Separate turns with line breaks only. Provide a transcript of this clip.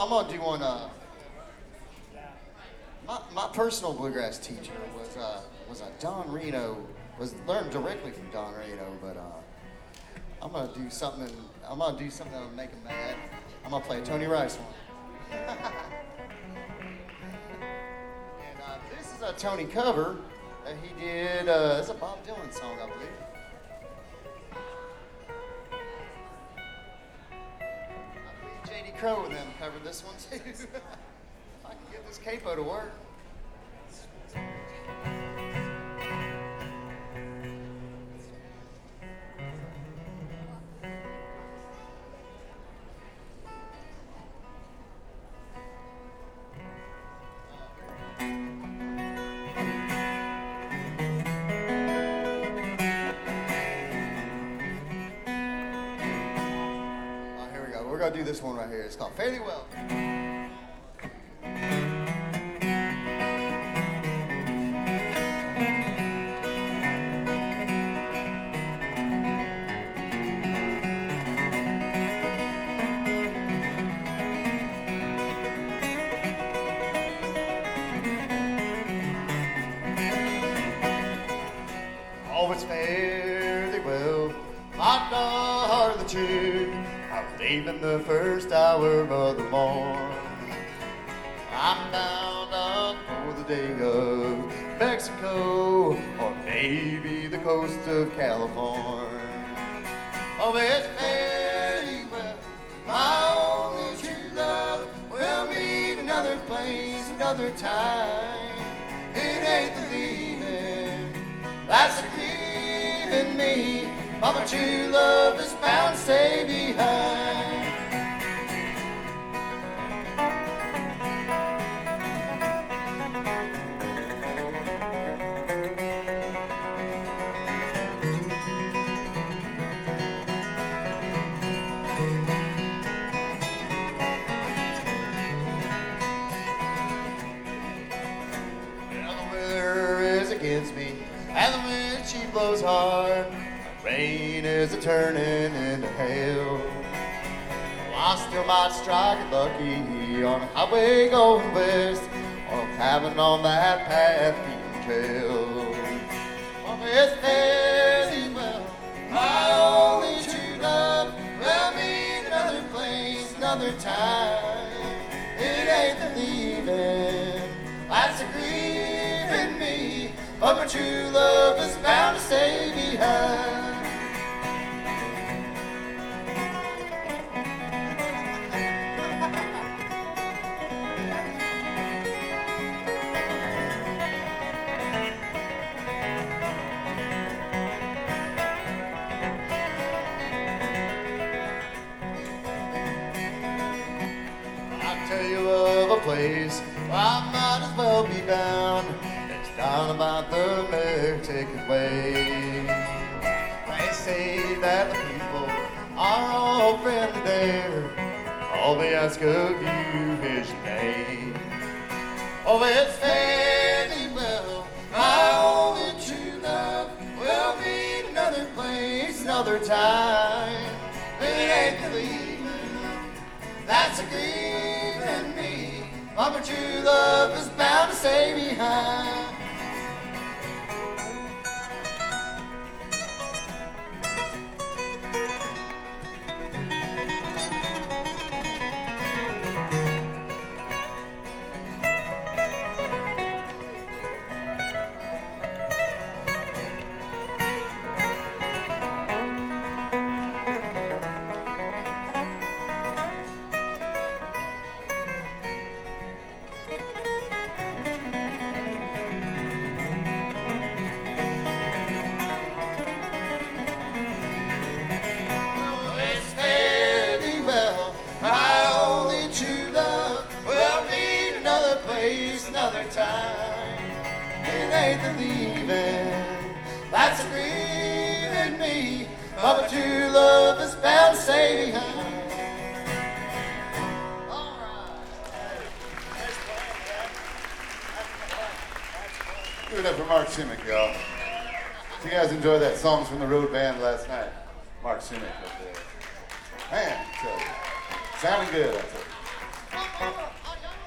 I'm gonna do one. My personal bluegrass teacher was Don Reno. Was learned directly from Don Reno, but I'm gonna do something. I'm gonna do something that'll make him mad. I'm gonna play a Tony Rice one. And this is a Tony cover that he did. It's a Bob Dylan song, I believe. J.D. Crowe and them covered this one too. If I can get this capo to work. We're gonna do this one right here. It's called Fare Thee Well. Oh, it's fare thee well, my darling true. I'm leaving the first hour of the morn. I'm bound up for the day of Mexico, or maybe the coast of California. Oh, it's fare thee well, my only true love. We'll meet another place, another time. It ain't the leaving that's grieving me, but my true love is bound to stay behind. Well, the weather is against me, and the wind she blows hard. Rain is a turning into hail. Well, I still might strike it lucky on a highway going west, or having on that path beaten trail. Oh, it's fare thee well, my only true love. We'll meet another place, another time. It ain't the leaving that's a grieving me, but my true love is bound to stay behind. Tell you of a place where I might as well be bound. It's down about the Mexican way. They say that the people are all friendly there. All they ask of you is your name. Oh, it's fare thee well, my only true love. We'll meet another place, another time. It ain't the leaving that's a grieving me, but my true love is bound to stay behind. Another time, it ain't the leaving that's a grieving me, but my true love is bound to stay behind. All right.
Give it up for Mark Simic, y'all. So you guys enjoyed that Songs from the Road band last night? Mark Simic up there. Man, so, sounding good, I tell you.
Come on.